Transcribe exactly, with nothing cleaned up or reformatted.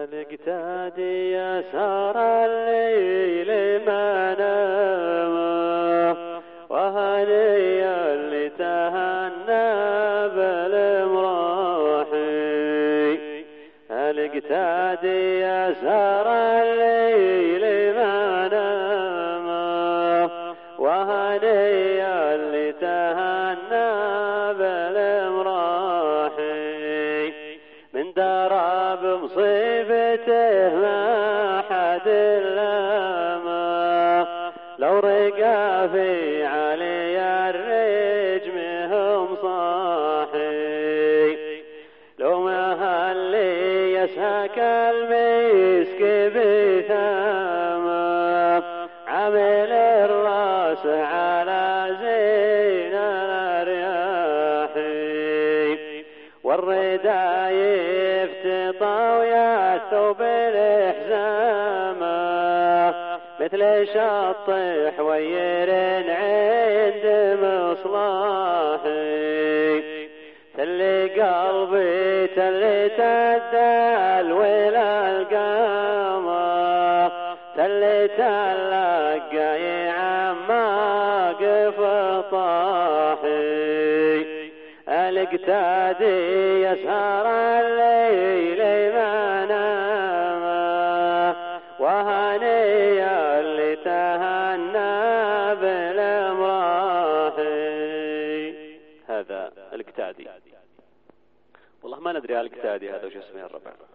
الاقتادي يسار الليل ما نام وهنيا اللي تهنى بالمراحي. الاقتادي يسار الليل ما نام وهنيا اللي تهنى بالمراحي. من درى بمصيبته ما حد لامه لو رقى في علي الرجم هم صاحي. لو ما هاللي يسهك المسك بثامه عمل الراس على زين الارياحي. والرداء يفتطى ويثوب الحزامه مثل شط حوير عند مصلاحي. تلي قلبي تلي تدال ولا القامه تلي تلقى عماق فطاحي. الاقتادي يسهر الليل ما نام وهنيا اللي تهنى بالمراحي. هذا الاقتادي. والله ما ندري الاقتادي هذا وش اسمه يا الربع.